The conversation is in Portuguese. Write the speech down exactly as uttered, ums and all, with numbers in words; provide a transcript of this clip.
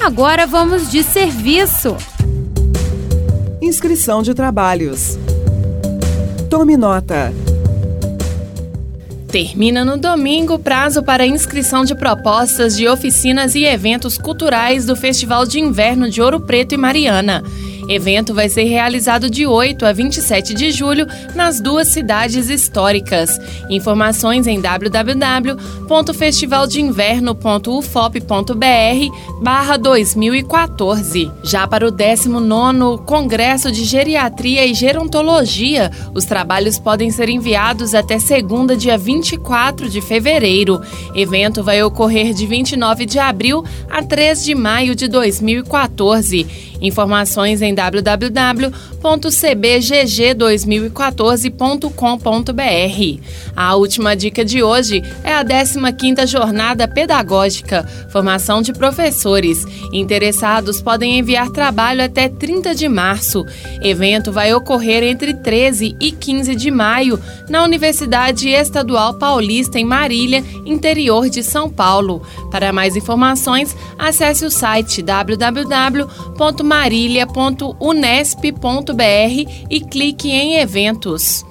agora vamos de serviço. Inscrição de trabalhos. Tome nota. Termina no domingo o prazo para inscrição de propostas de oficinas e eventos culturais do Festival de Inverno de Ouro Preto e Mariana. Evento vai ser realizado de oito a vinte e sete de julho nas duas cidades históricas. Informações em w w w ponto festival de inverno ponto u f o p ponto b r barra dois mil e quatorze. Já para o décimo nono Congresso de Geriatria e Gerontologia, os trabalhos podem ser enviados até segunda, dia vinte e quatro de fevereiro. Evento vai ocorrer de vinte e nove de abril a três de maio de dois mil e quatorze. Informações em w w w ponto c b g g dois mil e quatorze ponto com ponto b r. A última dica de hoje é a décima quinta Jornada Pedagógica, formação de professores. Interessados podem enviar trabalho até trinta de março. Evento vai ocorrer entre treze e quinze de maio na Universidade Estadual Paulista, em Marília, interior de São Paulo. Para mais informações, acesse o site w w w ponto marilia ponto unesp ponto b r e clique em eventos.